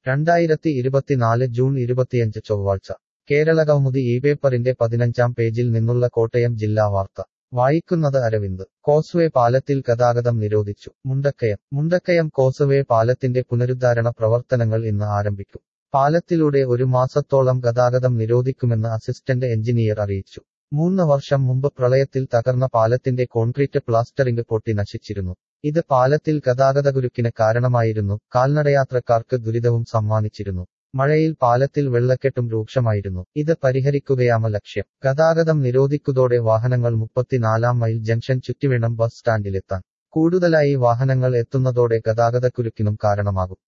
2024 June 25 ചൊവ്വാഴ്ച കേരളകൗമുദി പേപ്പറിന്റെ 15-ാം പേജിൽ നിന്നുള്ള കോട്ടയം ജില്ലാ വാർത്ത വായിക്കുന്നത് അരവിന്ദ്. കോസ്വേ പാലത്തിൽ ഗതാഗതം നിരോധിച്ചു. മുണ്ടക്കയം കോസ്വേ പാലത്തിന്റെ പുനരുദ്ധാരണ പ്രവർത്തനങ്ങൾ ഇന്ന് ആരംഭിക്കും. പാലത്തിലൂടെ ഒരു മാസത്തോളം ഗതാഗതം നിരോധിക്കുമെന്ന് അസിസ്റ്റന്റ് എഞ്ചിനീയർ അറിയിച്ചു. 3 വർഷം മുമ്പ് പ്രളയത്തിൽ തകർന്ന പാലത്തിന്റെ കോൺക്രീറ്റ് പ്ലാസ്റ്ററിംഗ് പൊട്ടി നശിച്ചിരുന്നു. ഇത് പാലത്തിൽ ഗതാഗതകുരുക്കിന് കാരണമായിരുന്നു. കാൽനടയാത്രക്കാർക്ക് ദുരിതവും സമ്മാനിച്ചിരുന്നു. മഴയിൽ പാലത്തിൽ വെള്ളക്കെട്ടും രൂക്ഷമായിരുന്നു. ഇത് പരിഹരിക്കുകയാണ് ലക്ഷ്യം. ഗതാഗതം നിരോധിക്കുന്നതോടെ വാഹനങ്ങൾ 34-ാം മൈൽ ജംഗ്ഷൻ ചുറ്റിവേണം ബസ് സ്റ്റാൻഡിലെത്താൻ. കൂടുതലായി വാഹനങ്ങൾ എത്തുന്നതോടെ ഗതാഗതക്കുരുക്കിനും കാരണമാകും.